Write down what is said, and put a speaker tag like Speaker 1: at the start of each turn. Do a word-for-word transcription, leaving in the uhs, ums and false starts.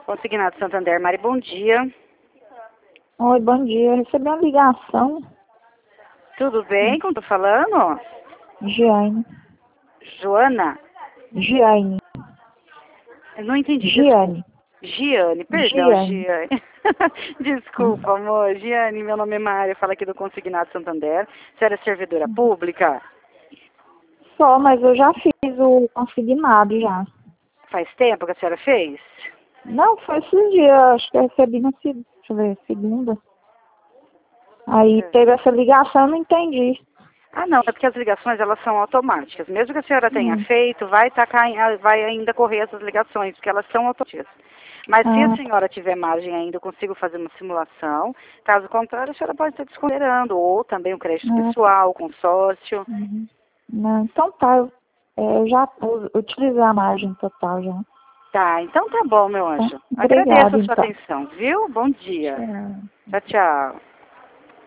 Speaker 1: Consignado Santander, Mari, bom dia.
Speaker 2: Oi, bom dia. Eu recebi uma ligação.
Speaker 1: Tudo bem? Como tô falando?
Speaker 2: Giane.
Speaker 1: Joana?
Speaker 2: Giane.
Speaker 1: Eu não entendi.
Speaker 2: Giane.
Speaker 1: Giane, perdão,
Speaker 2: Giane.
Speaker 1: Giane. Desculpa, amor. Giane, meu nome é Mária, falo aqui do Consignado Santander. Você era servidora pública?
Speaker 2: Só, mas eu já fiz o consignado já.
Speaker 1: Faz tempo que a senhora fez?
Speaker 2: Não, foi esses dias. Acho que eu recebi na se- deixa eu ver, segunda. Aí
Speaker 1: É.
Speaker 2: teve essa ligação, eu não entendi.
Speaker 1: Ah, não, é porque as ligações, elas são automáticas. Mesmo que a senhora tenha
Speaker 2: Hum.
Speaker 1: feito, vai, tacar, em- vai ainda correr essas ligações, porque elas são automáticas. Mas se a
Speaker 2: Ah,
Speaker 1: senhora tiver margem ainda, eu consigo fazer uma simulação. Caso contrário, a senhora pode estar desconsiderando. Ou também o crédito
Speaker 2: ah,
Speaker 1: pessoal, consórcio.
Speaker 2: uhum. Não, então tá. Eu, é, eu já u- utilizei a margem total já.
Speaker 1: Tá, então tá bom, meu
Speaker 2: Tá?
Speaker 1: anjo. Agradeço
Speaker 2: Obrigada,
Speaker 1: a sua
Speaker 2: então.
Speaker 1: atenção, viu? Bom dia.
Speaker 2: Tchau.
Speaker 1: Tchau, tchau.